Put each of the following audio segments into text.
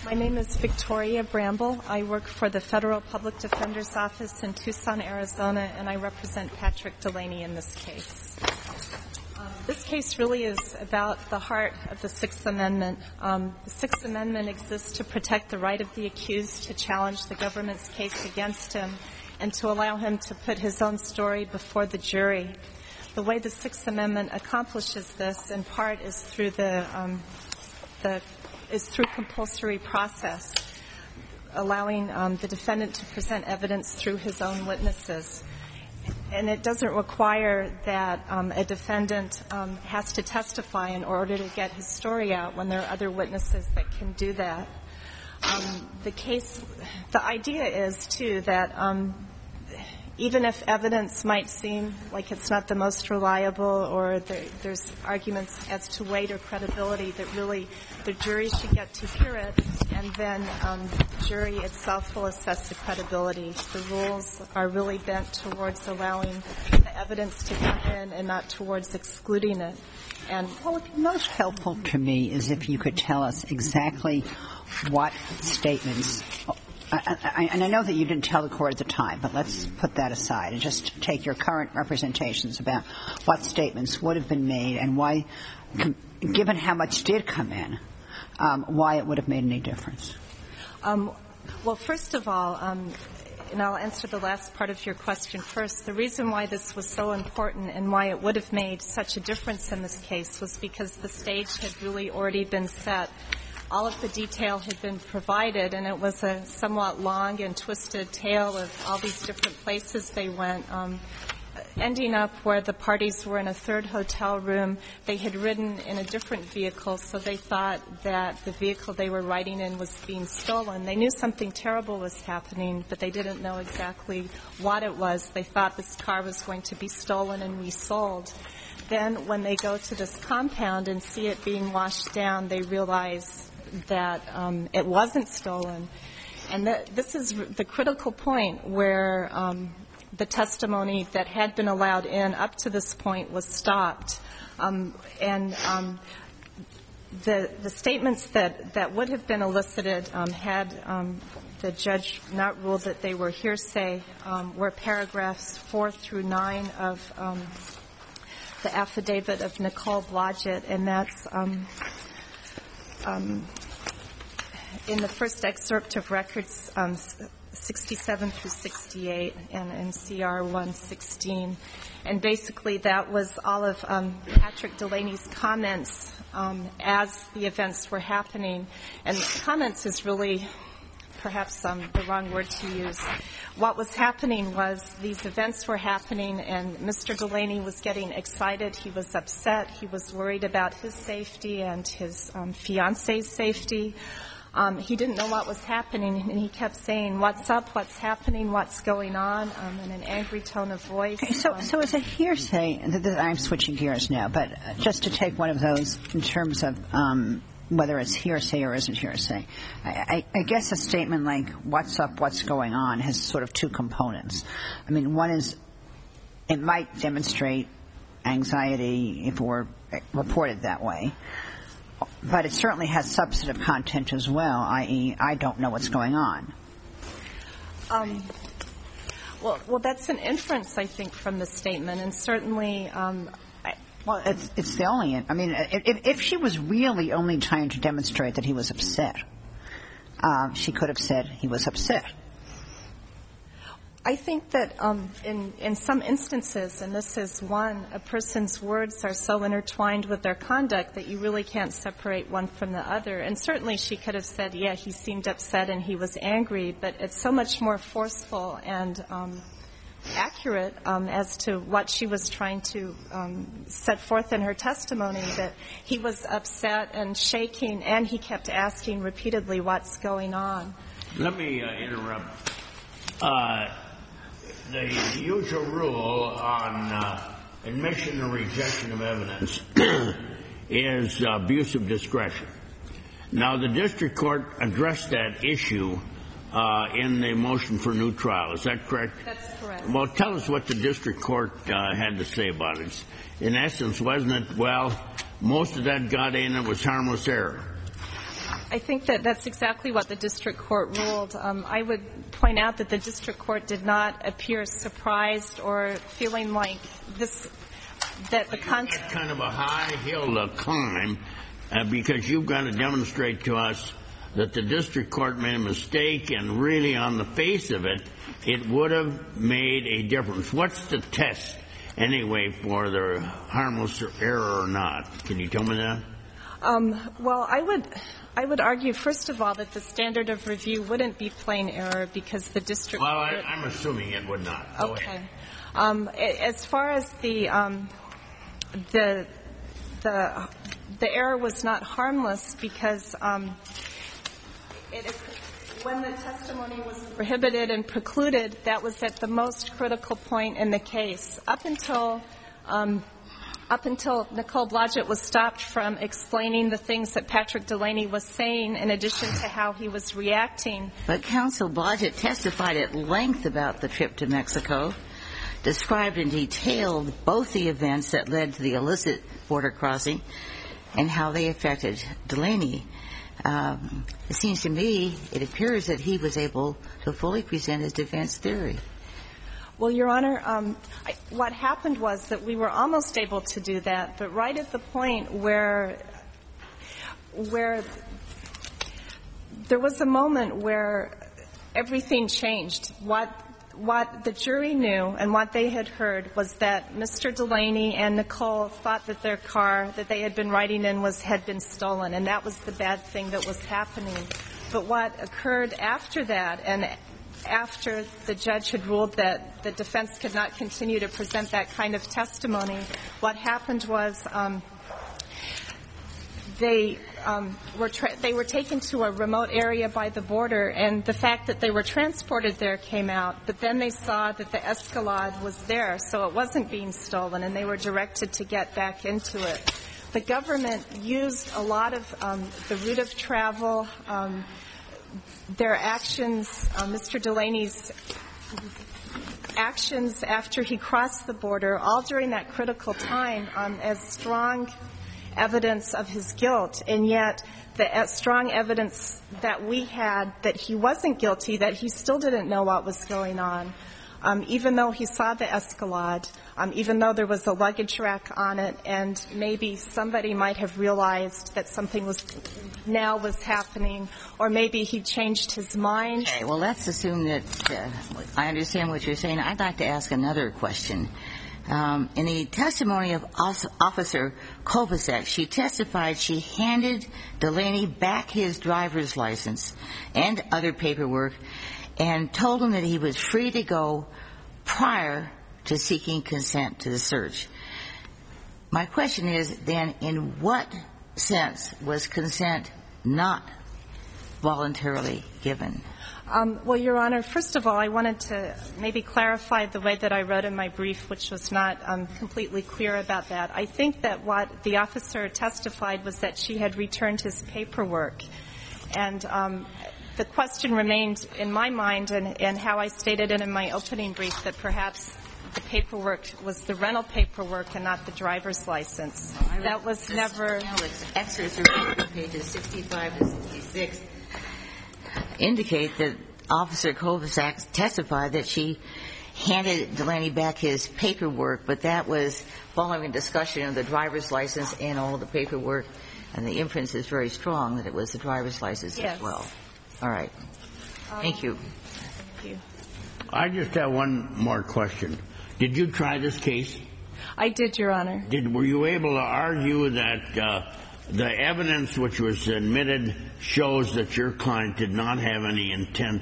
My name is Victoria Bramble. I work for the Federal Public Defender's Office in Tucson, Arizona, and I represent Patrick Delaney in this case. This case really is about the heart of the Sixth Amendment. The Sixth Amendment exists to protect the right of the accused to challenge the government's case against him and to allow him to put his own story before the jury. The way the Sixth Amendment accomplishes this, in part, is through through compulsory process, allowing the defendant to present evidence through his own witnesses. And it doesn't require that a defendant has to testify in order to get his story out when there are other witnesses that can do that. The idea is, too, that even if evidence might seem like it's not the most reliable or there's arguments as to weight or credibility, that really the jury should get to hear it, and then the jury itself will assess the credibility. The rules are really bent towards allowing the evidence to come in and not towards excluding it. And what's most helpful to me is if you could tell us exactly what statements and I know that you didn't tell the court at the time, but let's put that aside and just take your current representations about what statements would have been made and why, given how much did come in, why it would have made any difference. Well, first of all, and I'll answer the last part of your question first. The reason why this was so important and why it would have made such a difference in this case was because the stage had really already been set. All of the detail had been provided, and it was a somewhat long and twisted tale of all these different places they went, ending up where the parties were in a third hotel room. They had ridden in a different vehicle, so they thought that the vehicle they were riding in was being stolen. They knew something terrible was happening, but they didn't know exactly what it was. They thought this car was going to be stolen and resold. Then when they go to this compound and see it being washed down, they realize that it wasn't stolen. And this is the critical point where the testimony that had been allowed in up to this point was stopped. The statements that would have been elicited had the judge not ruled that they were hearsay were paragraphs 4 through 9 of the affidavit of Nicole Blodgett, and that's in the first excerpt of records 67 through 68 and in CR 116. And basically that was all of Patrick Delaney's comments as the events were happening. And comments is really perhaps the wrong word to use. What was happening was these events were happening, and Mr. Delaney was getting excited. He was upset. He was worried about his safety and his fiance's safety. He didn't know what was happening, and he kept saying, "What's up? What's happening? What's going on?" In an angry tone of voice. Okay, so is it hearsay? I'm switching gears now, but just to take one of those in terms of whether it's hearsay or isn't hearsay. I guess a statement like "What's up? What's going on?" has sort of two components. I mean, one is it might demonstrate anxiety if it were reported that way. But it certainly has substantive content as well, i.e., I don't know what's going on. Well, that's an inference, I think, from the statement, and certainly. Well, it's the only. I mean, if she was really only trying to demonstrate that he was upset, she could have said he was upset. I think that in some instances, and this is one, a person's words are so intertwined with their conduct that you really can't separate one from the other. And certainly she could have said, yeah, he seemed upset and he was angry, but it's so much more forceful and accurate as to what she was trying to set forth in her testimony, that he was upset and shaking, and he kept asking repeatedly what's going on. Let me interrupt. The usual rule on admission or rejection of evidence is abuse of discretion. Now, the district court addressed that issue in the motion for new trial. Is that correct? That's correct. Well, tell us what the district court had to say about it. In essence, wasn't it, well, most of that got in, it was harmless error? I think that that's exactly what the district court ruled. I would point out that the district court did not appear surprised or feeling like this, that the content. It's kind of a high hill to climb because you've got to demonstrate to us that the district court made a mistake, and really on the face of it, it would have made a difference. What's the test, anyway, for the harmless error or not? Can you tell me that? Well, I would argue, first of all, that the standard of review wouldn't be plain error because the district court. Well, I'm assuming it would not. Go okay. ahead. As far as the error was not harmless because when the testimony was prohibited and precluded, that was at the most critical point in the case. Up until Nicole Blodgett was stopped from explaining the things that Patrick Delaney was saying in addition to how he was reacting. But Counsel Blodgett testified at length about the trip to Mexico, described in detail both the events that led to the illicit border crossing and how they affected Delaney. It seems to me, it appears that he was able to fully present his defense theory. Well, Your Honor, what happened was that we were almost able to do that, but right at the point where there was a moment where everything changed. What the jury knew and what they had heard was that Mr. Delaney and Nicole thought that their car that they had been riding in had been stolen, and that was the bad thing that was happening. But what occurred after that, and after the judge had ruled that the defense could not continue to present that kind of testimony, what happened was they were taken to a remote area by the border, and the fact that they were transported there came out. But then they saw that the Escalade was there, so it wasn't being stolen, and they were directed to get back into it. The government used a lot of the route of travel, their actions, Mr. Delaney's actions after he crossed the border, all during that critical time, as strong evidence of his guilt, and yet the strong evidence that we had that he wasn't guilty, that he still didn't know what was going on. Even though he saw the Escalade, even though there was a luggage rack on it, and maybe somebody might have realized that something was happening, or maybe he changed his mind. Okay, well, let's assume that I understand what you're saying. I'd like to ask another question. In the testimony of Officer Kovacic, she testified she handed Delaney back his driver's license and other paperwork and told him that he was free to go prior to seeking consent to the search. My question is, then, in what sense was consent not voluntarily given? Well, Your Honor, first of all, I wanted to maybe clarify the way that I wrote in my brief, which was not completely clear about that. I think that what the officer testified was that she had returned his paperwork. And the question remained in my mind, and how I stated it in my opening brief, that perhaps the paperwork was the rental paperwork and not the driver's license. That was never. Excerpts from pages 65 to 66 indicate that Officer Kovacic testified that she handed Delaney back his paperwork, but that was following a discussion of the driver's license and all the paperwork, and the inference is very strong that it was the driver's license as well. Yes. All right. Thank you. Thank you. I just have one more question. Did you try this case? I did, Your Honor. Were you able to argue that the evidence which was admitted shows that your client did not have any intent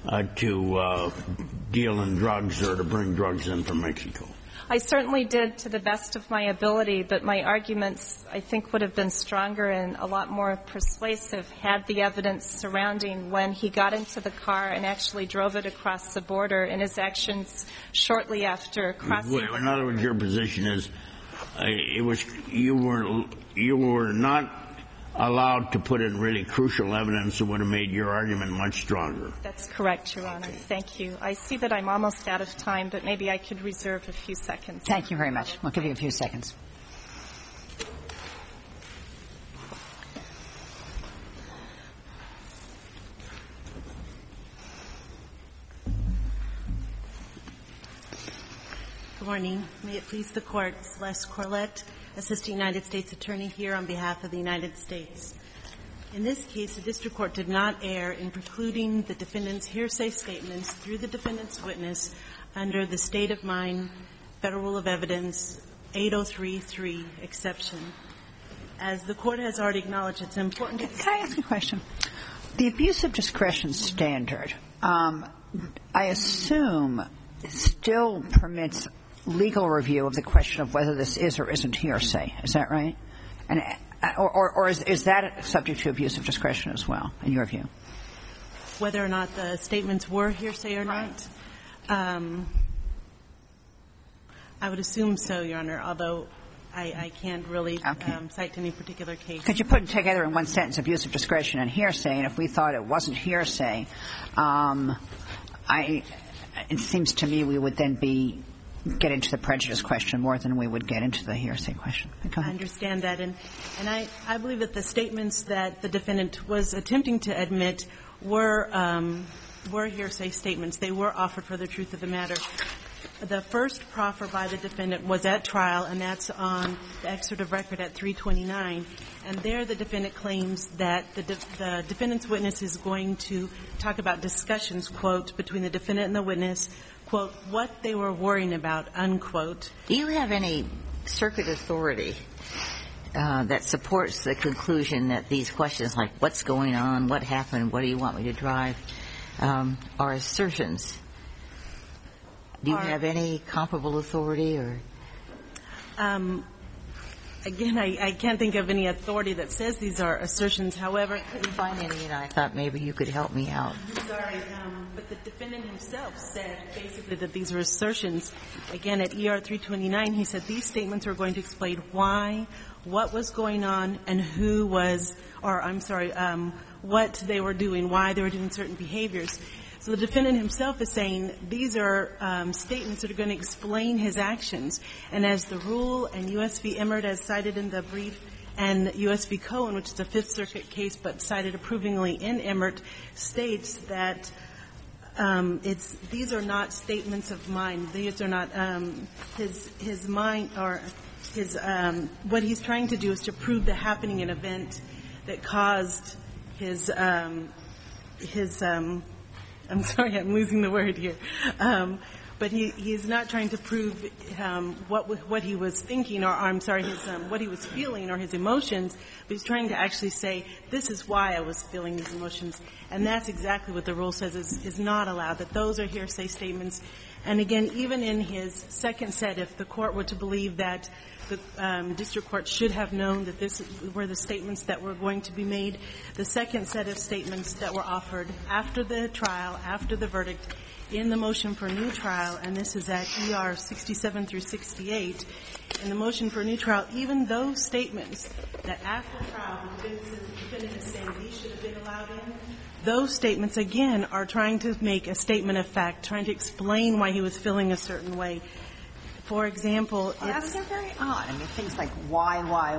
to deal in drugs or to bring drugs in from Mexico? I certainly did to the best of my ability, but my arguments, I think, would have been stronger and a lot more persuasive had the evidence surrounding when he got into the car and actually drove it across the border and his actions shortly after crossing. In other words, your position is you were not allowed to put in really crucial evidence that would have made your argument much stronger. That's correct, Your Honor. Thank you. I see that I'm almost out of time, but maybe I could reserve a few seconds. Thank you very much. We'll give you a few seconds. Good morning. May it please the Court, Celeste Corlett, Assistant United States Attorney here on behalf of the United States. In this case, the district court did not err in precluding the defendant's hearsay statements through the defendant's witness under the state of mind Federal Rule of Evidence 8033 exception. As the Court has already acknowledged, it's important to... Can I ask a question? The abuse of discretion standard, I assume, still permits legal review of the question of whether this is or isn't hearsay. Is that right? And or is that subject to abuse of discretion as well, in your view? Whether or not the statements were hearsay or not? I would assume so, Your Honor, although I can't really cite any particular case. Could you put together in one sentence abuse of discretion and hearsay, and if we thought it wasn't hearsay, it seems to me we would then get into the prejudice question more than we would get into the hearsay question. I understand that. And I believe that the statements that the defendant was attempting to admit were hearsay statements. They were offered for the truth of the matter. The first proffer by the defendant was at trial, and that's on the excerpt of record at 329. And there the defendant claims that the defendant's witness is going to talk about discussions, quote, between the defendant and the witness, quote, what they were worrying about, unquote. Do you have any circuit authority that supports the conclusion that these questions like what's going on, what happened, what do you want me to drive, are assertions? Do you have any comparable authority or? Again, I can't think of any authority that says these are assertions. However, I couldn't find any, and I thought maybe you could help me out. I'm sorry, but the defendant himself said basically that these were assertions. Again, at ER 329, he said these statements were going to explain why, what was going on, and who was, or I'm sorry, what they were doing, why they were doing certain behaviors. So the defendant himself is saying these are statements that are going to explain his actions. And as the rule and U.S. v. Emmert, as cited in the brief, and U.S. v. Cohen, which is a Fifth Circuit case but cited approvingly in Emmert, states that these are not statements of mind. These are not his mind or his what he's trying to do is to prove the happening an event that caused his I'm sorry, I'm losing the word here. But he's not trying to prove what he was thinking, or I'm sorry, what he was feeling or his emotions, but he's trying to actually say, this is why I was feeling these emotions. And that's exactly what the rule says is not allowed, that those are hearsay statements. And again, even in his second set, if the Court were to believe that the district court should have known that this were the statements that were going to be made, the second set of statements that were offered after the trial, after the verdict, in the motion for a new trial, and this is at ER 67 through 68, in the motion for a new trial, even those statements that after trial the defendant is saying these should have been allowed in, those statements, again, are trying to make a statement of fact, trying to explain why he was feeling a certain way. For example, it's very odd. I mean, things like why,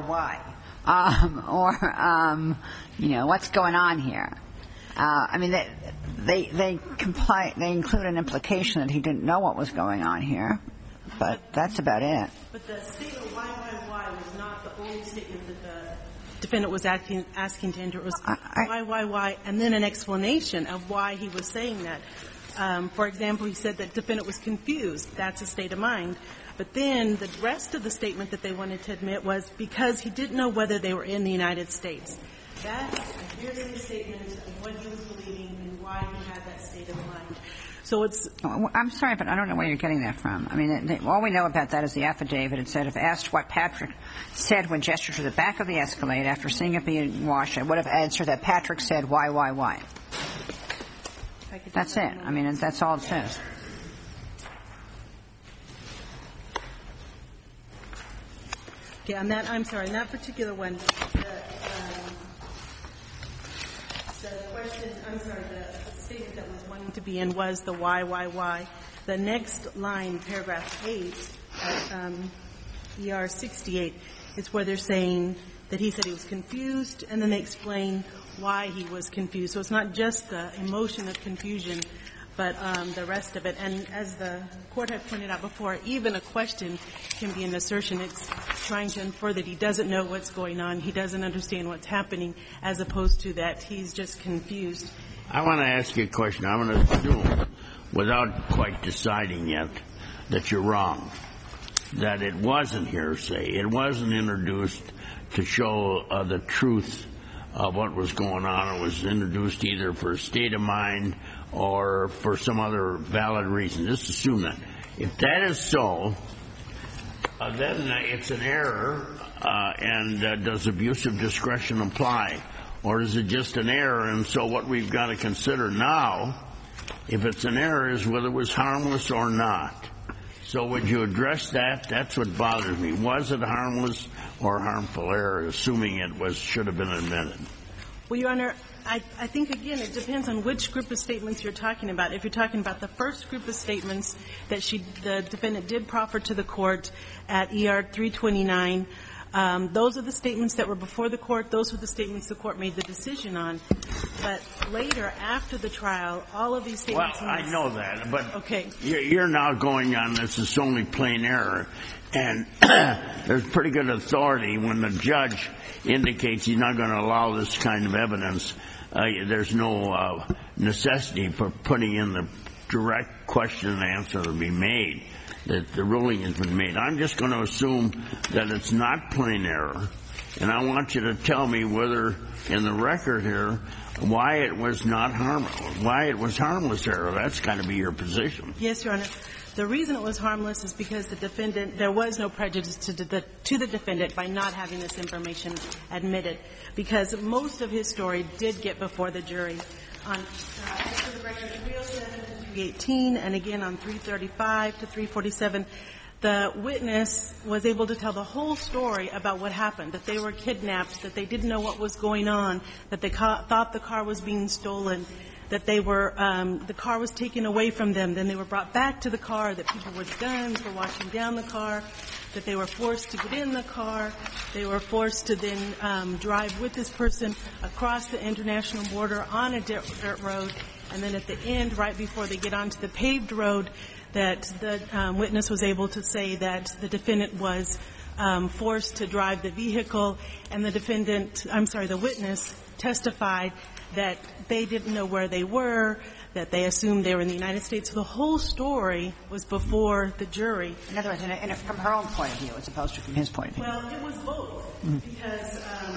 or you know, what's going on here? I mean, they include an implication that he didn't know what was going on here, but that's about it. But the statement why was not the only statement that the defendant was asking to enter. It was why, and then an explanation of why he was saying that. For example, he said that the defendant was confused. That's a state of mind. But then the rest of the statement that they wanted to admit was because he didn't know whether they were in the United States. That's a hearsay statement of what he was believing and why he had that state of mind. So it's – I'm sorry, but I don't know where you're getting that from. I mean, all we know about that is the affidavit. It said, if asked what Patrick said when gestured to the back of the Escalade after seeing it being washed, I would have answered that Patrick said, why. That's it. I mean, that's all it says. Okay, on that, I'm sorry, in that particular one, the question, I'm sorry, the statement that was wanting to be in was the why. The next line, paragraph 8, at ER 68, is where they're saying that he said he was confused, and then they explain why he was confused. So it's not just the emotion of confusion, but the rest of it. And as the Court had pointed out before, even a question can be an assertion. It's trying to infer that he doesn't know what's going on, he doesn't understand what's happening, as opposed to that he's just confused. I want to ask you a question. I'm going to assume, without quite deciding yet, that you're wrong, that it wasn't hearsay. It wasn't introduced to show the truth of what was going on. It was introduced either for a state of mind or for some other valid reason. Just assume that. If that is so, then it's an error, and does abuse of discretion apply? Or is it just an error, and so what we've got to consider now, if it's an error, is whether it was harmless or not. So would you address that? That's what bothers me. Was it harmless or harmful error, assuming it should have been admitted? Well, Your Honor, I think, again, it depends on which group of statements you're talking about. If you're talking about the first group of statements that the defendant did proffer to the Court at ER 329, those are the statements that were before the Court. Those were the statements the Court made the decision on. But later, after the trial, all of these statements... Well, I know that, but okay. You're now going on this is only plain error. And there's pretty good authority when the judge indicates he's not going to allow this kind of evidence. There's no necessity for putting in the direct question and answer to be made, that the ruling has been made. I'm just going to assume that it's not plain error, and I want you to tell me whether, in the record here, why it was not harmless, why it was harmless error. That's got to be your position. Yes, Your Honor. The reason it was harmless is because the defendant, there was no prejudice to the defendant by not having this information admitted, because most of his story did get before the jury. On the record 307 to 318, and again on 335 to 347, the witness was able to tell the whole story about what happened, that they were kidnapped, that they didn't know what was going on, that they thought the car was being stolen, that they were the car was taken away from them, then they were brought back to the car, that people with guns were watching down the car, that they were forced to get in the car, they were forced to then drive with this person across the international border on a dirt road, and then at the end, right before they get onto the paved road, that the witness was able to say that the defendant was forced to drive the vehicle, and the witness testified that they didn't know where they were, that they assumed they were in the United States. So the whole story was before the jury. In other words, from her own point of view as opposed to from his point of view. Well, it was both. Because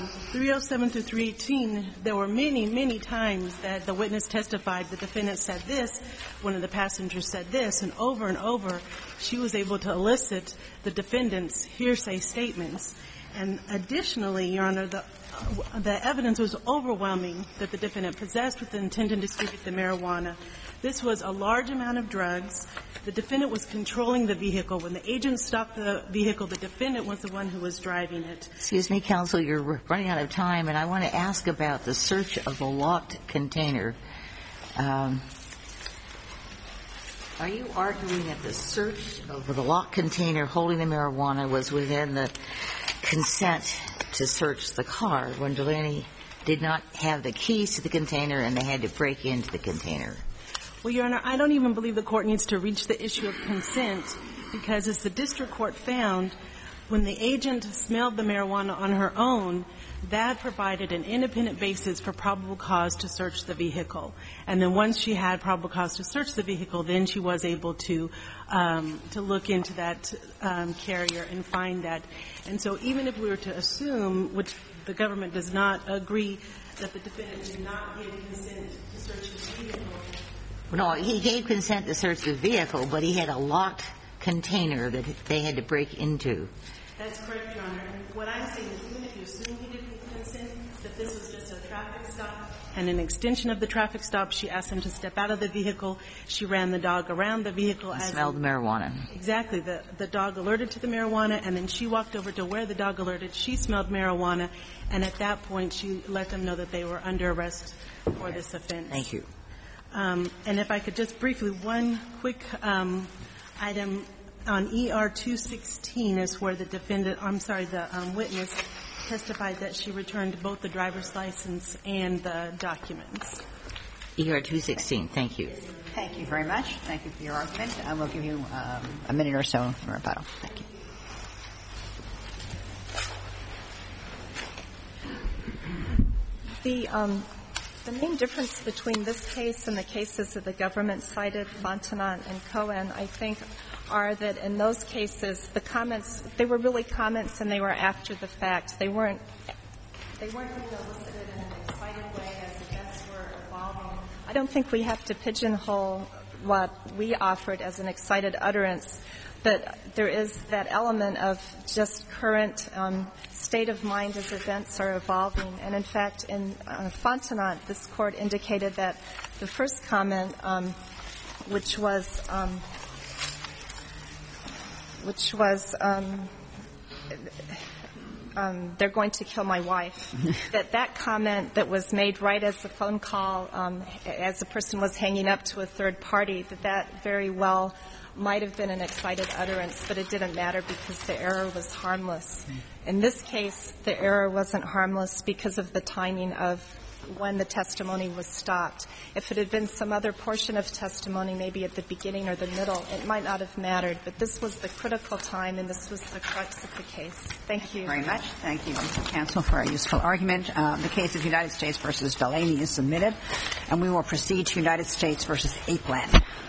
307 to 318, there were many, many times that the witness testified the defendant said this, one of the passengers said this, and over she was able to elicit the defendant's hearsay statements. And additionally, Your Honor, the evidence was overwhelming that the defendant possessed with the intent to distribute the marijuana. This was a large amount of drugs. The defendant was controlling the vehicle. When the agent stopped the vehicle, the defendant was the one who was driving it. Excuse me, counsel, you're running out of time, and I want to ask about the search of the locked container. Are you arguing that the search of the locked container holding the marijuana was within the consent to search the car when Delaney did not have the keys to the container and they had to break into the container? Well, Your Honor, I don't even believe the Court needs to reach the issue of consent, because as the district court found, when the agent smelled the marijuana on her own, that provided an independent basis for probable cause to search the vehicle. And then once she had probable cause to search the vehicle, then she was able to look into that carrier and find that. And so even if we were to assume, which the government does not agree, that the defendant did not give consent to search his vehicle. No, he gave consent to search the vehicle, but he had a locked container that they had to break into. That's correct, Your Honor. And what I'm saying is, even if you assume he didn't consent, that this was just a traffic stop and an extension of the traffic stop, she asked him to step out of the vehicle. She ran the dog around the vehicle. And smelled the marijuana. Exactly. The dog alerted to the marijuana, and then she walked over to where the dog alerted. She smelled marijuana, and at that point, she let them know that they were under arrest for this offense. Thank you. And if I could just briefly, one quick item on ER 216 is where the witness testified that she returned both the driver's license and the documents. ER 216. Thank you. Thank you very much. Thank you for your argument. I will give you a minute or so for rebuttal. Thank you. The main difference between this case and the cases that the government cited, Fontenot and Cohen, I think, are that in those cases, the comments, they were really comments and they were after the fact. They weren't elicited in an excited way as events were evolving. I don't think we have to pigeonhole what we offered as an excited utterance, but there is that element of just current state of mind as events are evolving. And in fact, in Fontenot, this Court indicated that the first comment, which was they're going to kill my wife, that comment that was made right as the phone call, as the person was hanging up to a third party, that very well might have been an excited utterance, but it didn't matter because the error was harmless. In this case, the error wasn't harmless because of the timing of when the testimony was stopped. If it had been some other portion of testimony, maybe at the beginning or the middle, it might not have mattered. But this was the critical time, and this was the crux of the case. Thank you. Very much. Thank you, Mr. Counsel, for a useful argument. The case of United States v. Delaney is submitted, and we will proceed to United States v. Apeland.